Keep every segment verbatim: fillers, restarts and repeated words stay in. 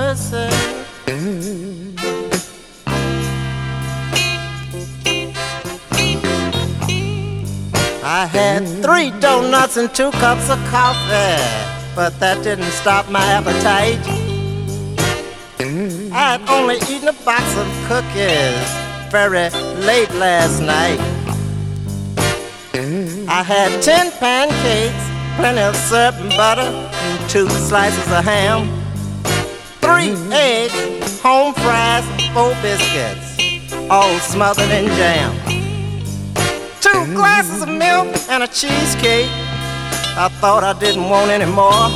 mercy. I had three donuts and two cups of coffee, but that didn't stop my appetite. I had only eaten a box of cookies very late last night. I had ten pancakes, plenty of syrup and butter, and two slices of ham, three eggs, home fries, and four biscuits, all smothered in jam. Two glasses of milk and a cheesecake. I thought I didn't want any more.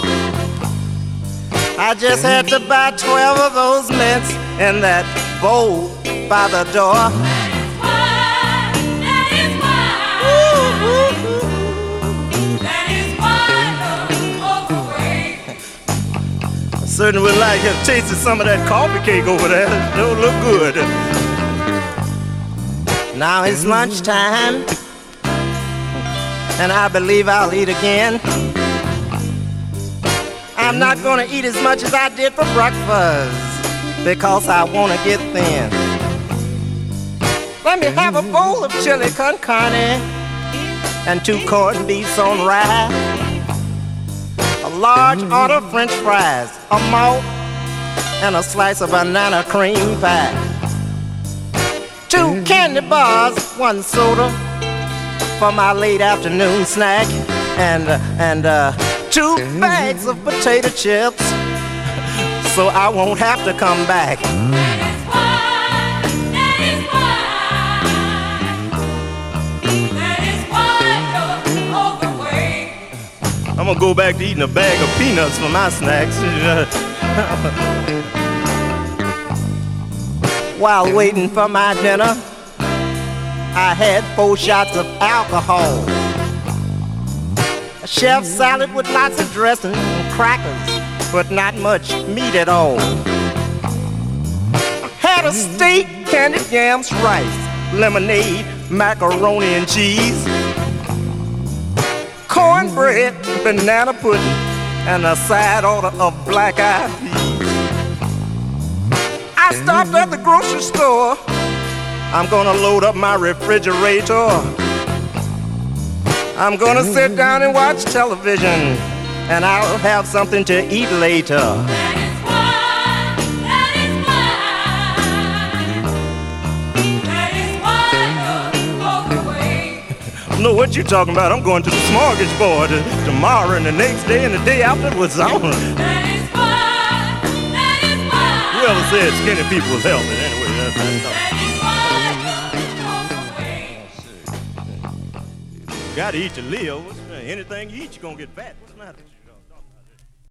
I just had to buy twelve of those mints in that bowl by the door. That is why, that is why, Ooh, ooh, ooh. that is why the overweight. I certainly would like to have tasted some of that coffee cake over there. It don't look good. Now it's lunchtime, and I believe I'll eat again. I'm not gonna eat as much as I did for breakfast, because I wanna get thin. Let me have a bowl of chili con carne and two corned beefs on rye, a large order of french fries, a malt, and a slice of banana cream pie. Two candy bars, one soda for my late afternoon snack, and uh, and uh, two bags of potato chips, so I won't have to come back. That is why, that is why, that is why you're overweight. I'm gonna go back to eating a bag of peanuts for my snacks. While waiting for my dinner, I had four shots of alcohol, a chef salad with lots of dressing and crackers, but not much meat at all. Had a steak, candied yams, rice, lemonade, macaroni and cheese, cornbread, banana pudding, and a side order of black-eyed peas. I stopped at the grocery store. I'm gonna load up my refrigerator. I'm gonna sit down and watch television, and I'll have something to eat later. That is why, that is why, that is why you're overweight. I don't know what you're talking about. I'm going to the smorgasbord tomorrow and the next day and the day afterwards. I don't know. That is why, that is why. Whoever said skinny people was healthy? Anyway, that's that's That is why you're overweight. Gotta eat to live. Anything you eat, you're gonna get fat. What's the matter?